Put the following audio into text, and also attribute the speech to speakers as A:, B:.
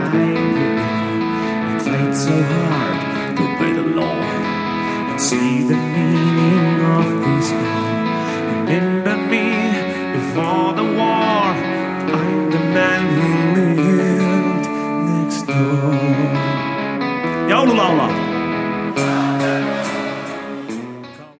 A: played it now. I played so hard to obey the law and see the need